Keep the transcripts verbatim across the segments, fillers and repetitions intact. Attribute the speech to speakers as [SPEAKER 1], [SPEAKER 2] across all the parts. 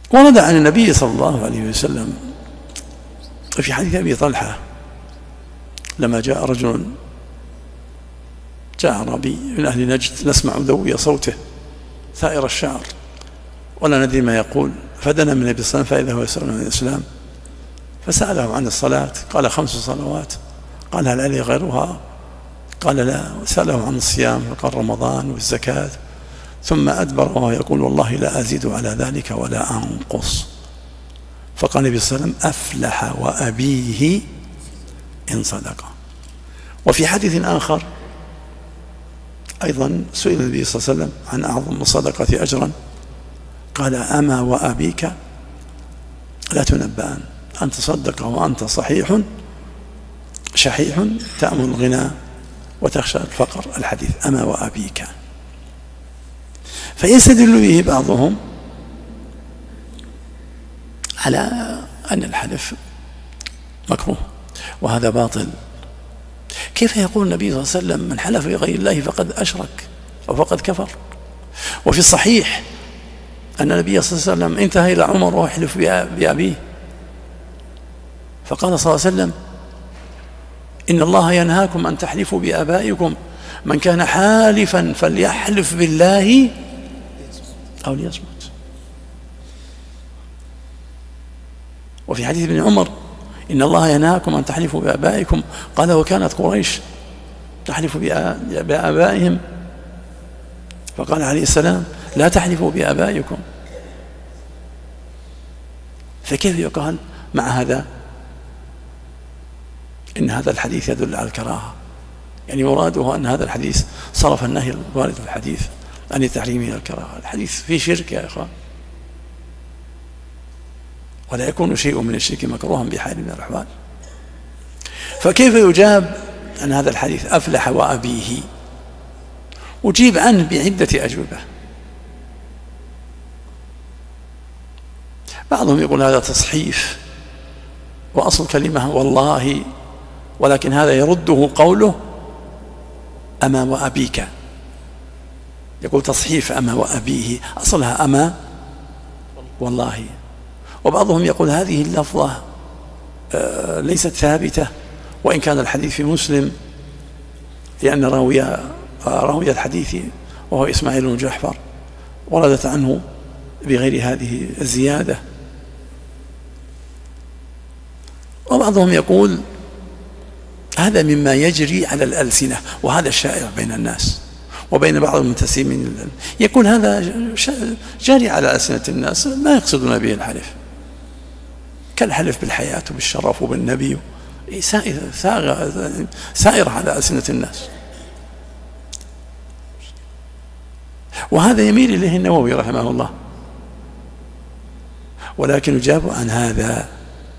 [SPEAKER 1] ورد عن النبي صلى الله عليه وسلم في حديث أبي طلحة لما جاء رجل، جاء أعرابي من أهل نجد نسمع ذوي صوته ثائر الشعر ولا ندري ما يقول، فدنا من النبي صلى الله عليه وسلم فإذا هو يسأل عن الإسلام، فسأله عن الصلاة قال خمس صلوات، قال هل علي غيرها؟ قال لا. سأله عن الصيام قال رمضان والزكاة، ثم أدبر وهو يقول والله لا أزيد على ذلك ولا أنقص. فقال النبي صلى الله عليه وسلم أفلح وأبيه إن صدق. وفي حديث آخر أيضا سئل النبي صلى الله عليه وسلم عن أعظم الصدقة أجرا، قال أما وأبيك لا تنبأن أن تصدق وأنت صحيح شحيح تأمل الغنى وتخشى الفقر، الحديث أما وأبيك. فيستدل به بعضهم على أن الحلف مكروه وهذا باطل. كيف يقول النبي صلى الله عليه وسلم من حلف بغير الله فقد أشرك أو فقد كفر؟ وفي الصحيح أن النبي صلى الله عليه وسلم انتهى إلى عمر وهو يحلف بأبيه فقال صلى الله عليه وسلم إن الله ينهاكم أن تحلفوا بآبائكم، من كان حالفا فليحلف بالله أو ليصمت. وفي حديث ابن عمر إن الله ينهاكم أن تحلفوا بآبائكم، قال وكانت قريش تحلف بآبائهم، فقال عليه السلام لا تحلفوا بآبائكم. فكيف يقال مع هذا إن هذا الحديث يدل على الكراهة؟ يعني مراده أن هذا الحديث صرف النهي الوارد في الحديث عن تحريمه الكراهة. الحديث فيه شرك يا إخوان، ولا يكون شيء من الشرك مكروها بحال من الأحوال. فكيف يجاب عن هذا الحديث أفلح وأبيه؟ أجيب عنه بعدة أجوبة. بعضهم يقول هذا تصحيف وأصل كلمة والله، ولكن هذا يرده قوله أما وأبيك، يقول تصحيف أما وأبيه أصلها أما والله. وبعضهم يقول هذه اللفظة ليست ثابتة وإن كان الحديث في مسلم، لأن راوي راوي الحديث وهو إسماعيل بن جعفر وردت عنه بغير هذه الزيادة. وبعضهم يقول هذا مما يجري على الألسنة، وهذا الشائع بين الناس وبين بعض المنتسبين، يقول هذا جاري على ألسنة الناس ما يقصدون به الحلف، كالحلف بالحياة وبالشرف وبالنبي، سائر على ألسنة الناس. وهذا يميل إليه النووي رحمه الله، ولكن يجاب عن هذا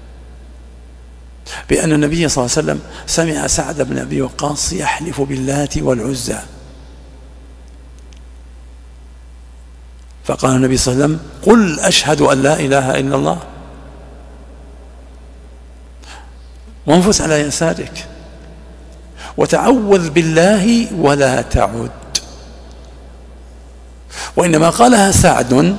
[SPEAKER 1] بأن النبي صلى الله عليه وسلم سمع سعد بن أبي وقاص يحلف باللات والعزى، فقال النبي صلى الله عليه وسلم قل أشهد أن لا إله إلا الله وانفس على يسارك وتعوذ بالله ولا تعد. وإنما قالها سعد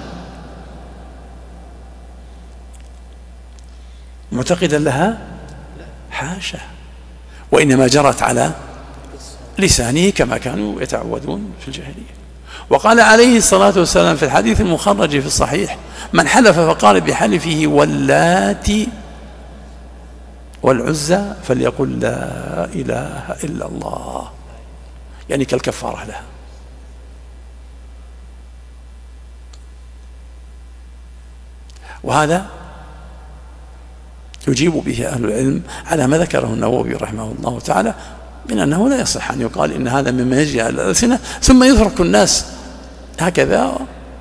[SPEAKER 1] معتقدا لها حاشا، وإنما جرت على لسانه كما كانوا يتعودون في الجاهلية. وقال عليه الصلاة والسلام في الحديث المخرج في الصحيح من حلف فقال بحلفه واللات والعزى فليقل لا إله إلا الله، يعني كالكفارة لها. وهذا يجيب به أهل العلم على ما ذكره النووي رحمه الله تعالى من أنه لا يصح أن يقال إن هذا مما يجري على الألسنة ثم يترك الناس هكذا،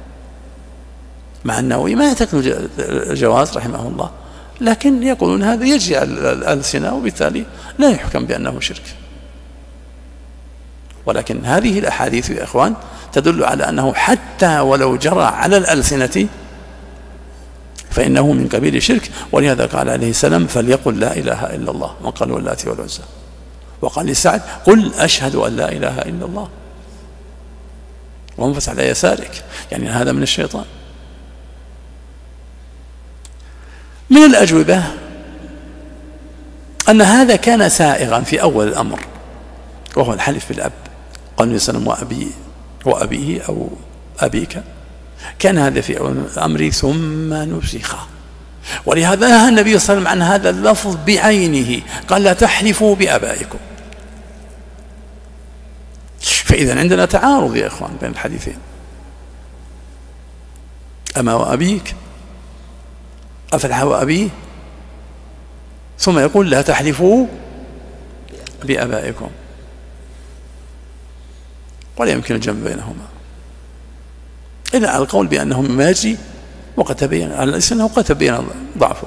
[SPEAKER 1] مع النووي ما يعتقد الجواز رحمه الله، لكن يقولون هذا يجري على الألسنة وبالتالي لا يحكم بأنه شرك. ولكن هذه الأحاديث يا إخوان تدل على أنه حتى ولو جرى على الألسنة فإنه من قبيل الشرك. ولهذا قال عليه السلام فليقل لا إله إلا الله من قال واللات والعزى. وقال لسعد قل أشهد أن لا إله إلا الله وانفس على يسارك، يعني هذا من الشيطان. من الأجوبة أن هذا كان سائغا في أول الأمر، وهو الحلف بالأب. قال النبي صلى الله عليه وسلم وأبي وأبيه أو أبيك، كان هذا في أول الأمر ثم نسخ. ولهذا نهى النبي صلى الله عليه وسلم عن هذا اللفظ بعينه، قال لا تحلفوا بآبائكم. فإذا عندنا تعارض يا إخوان بين الحديثين، أما وأبيك أفلح وأبيه، ثم يقول لا تحلفوا بآبائكم، ولا يمكن الجمع بينهما إلا على القول بأنه مما يجري وقد تبين على الإنسان وقد تبين ضعفه،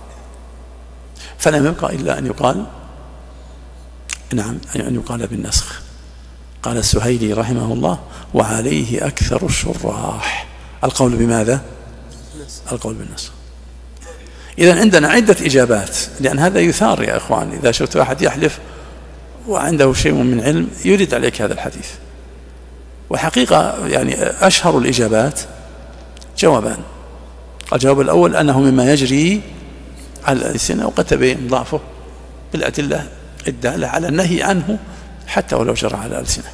[SPEAKER 1] فلم يبقى إلا أن يقال نعم أن يقال بالنسخ. قال السهيلي رحمه الله وعليه أكثر الشراح القول بماذا؟ القول بالنسخ. إذن عندنا عدة إجابات، لأن هذا يثار يا إخوان. إذا شفت واحد يحلف وعنده شيء من علم يريد عليك هذا الحديث، وحقيقة يعني أشهر الإجابات جوابان. الجواب الأول أنه مما يجري على الألسنة وقد تبين ضعفه بالأدلة الدالة على النهي عنه حتى ولو جرى على الألسنة.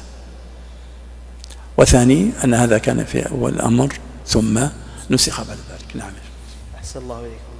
[SPEAKER 1] وثاني أن هذا كان في أول الأمر ثم نسخ بعد ذلك. نعم.
[SPEAKER 2] أحسن الله إليكم.